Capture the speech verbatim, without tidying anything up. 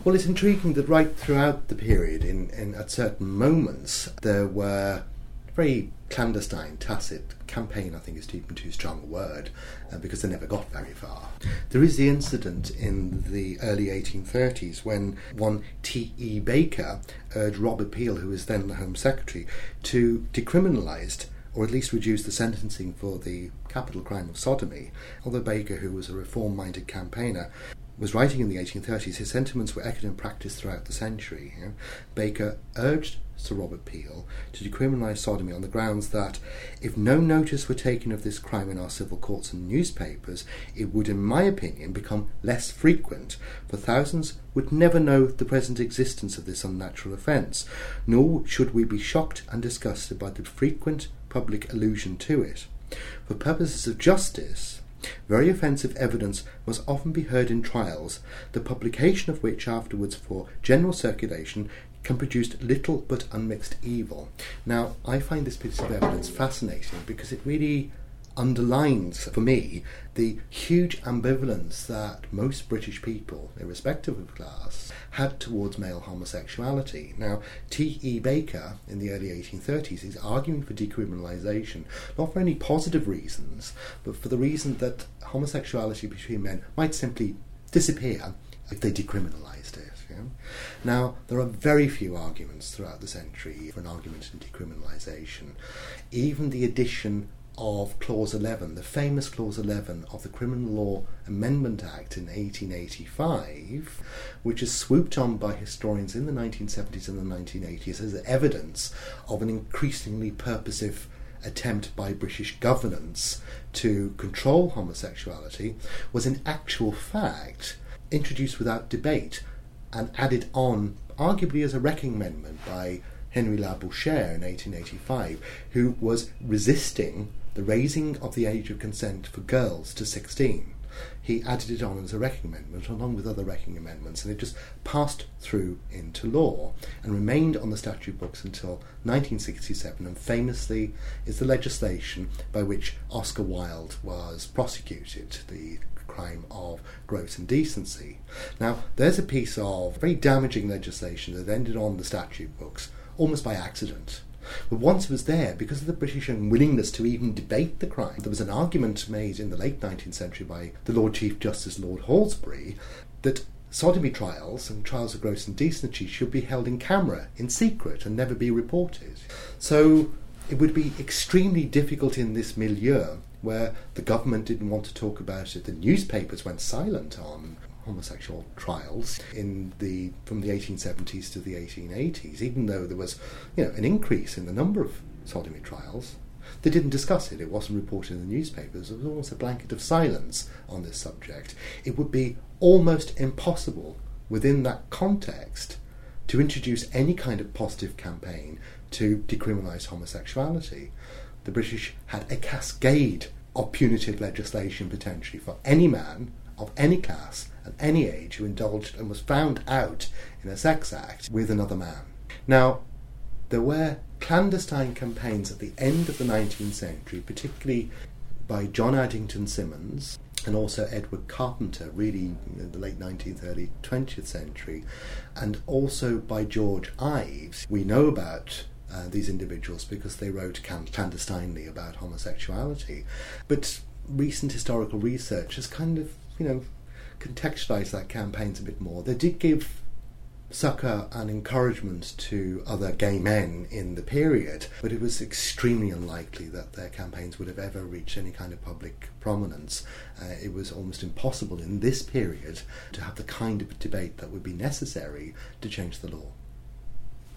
Well, it's intriguing that right throughout the period, in, in at certain moments, there were very clandestine, tacit campaign, I think is even too strong a word, uh, because they never got very far. There is the incident in the early eighteen thirties when one T E Baker urged Robert Peel, who was then the Home Secretary, to decriminalise or at least reduce the sentencing for the capital crime of sodomy. Although Baker, who was a reform-minded campaigner, was writing in the eighteen thirties, his sentiments were echoed in practice throughout the century. You know? Baker urged Sir Robert Peel to decriminalise sodomy on the grounds that if no notice were taken of this crime in our civil courts and newspapers, it would, in my opinion, become less frequent, for thousands would never know the present existence of this unnatural offence, nor should we be shocked and disgusted by the frequent public allusion to it. For purposes of justice, very offensive evidence must often be heard in trials, the publication of which afterwards for general circulation can produce little but unmixed evil. Now, I find this piece of evidence fascinating because it really underlines, for me, the huge ambivalence that most British people, irrespective of class, had towards male homosexuality. Now, T E Baker, in the early eighteen thirties, is arguing for decriminalisation, not for any positive reasons, but for the reason that homosexuality between men might simply disappear if they decriminalised it. You know? Now, there are very few arguments throughout the century for an argument in decriminalisation. Even the addition of Clause eleven, the famous Clause eleven of the Criminal Law Amendment Act in eighteen eighty-five, which is swooped on by historians in the nineteen seventies and the nineteen eighties as evidence of an increasingly purposive attempt by British governance to control homosexuality, was in actual fact introduced without debate and added on, arguably as a wrecking amendment, by Henry Labouchere in eighteen eighty-five, who was resisting the raising of the age of consent for girls to sixteen. He added it on as a wrecking amendment, along with other wrecking amendments, and it just passed through into law and remained on the statute books until nineteen sixty-seven, and famously is the legislation by which Oscar Wilde was prosecuted, the crime of gross indecency. Now, there's a piece of very damaging legislation that ended on the statute books almost by accident. But once it was there, because of the British unwillingness to even debate the crime, there was an argument made in the late nineteenth century by the Lord Chief Justice Lord Halsbury that sodomy trials and trials of gross indecency should be held in camera, in secret, and never be reported. So it would be extremely difficult in this milieu, where the government didn't want to talk about it, the newspapers went silent on homosexual trials in the from the eighteen seventies to the eighteen eighties, even though there was, you know, an increase in the number of sodomy trials. They didn't discuss it, it wasn't reported in the newspapers, there was almost a blanket of silence on this subject. It would be almost impossible within that context to introduce any kind of positive campaign to decriminalise homosexuality. The British had a cascade of punitive legislation potentially for any man of any class and any age who indulged and was found out in a sex act with another man. Now, there were clandestine campaigns at the end of the nineteenth century, particularly by John Addington Symonds and also Edward Carpenter, really in the late nineteenth, early twentieth century, and also by George Ives. We know about uh, these individuals because they wrote clandestinely about homosexuality. But recent historical research has kind of, you know, contextualised that campaigns a bit more. They did give succour and encouragement to other gay men in the period, but it was extremely unlikely that their campaigns would have ever reached any kind of public prominence. Uh, it was almost impossible in this period to have the kind of debate that would be necessary to change the law.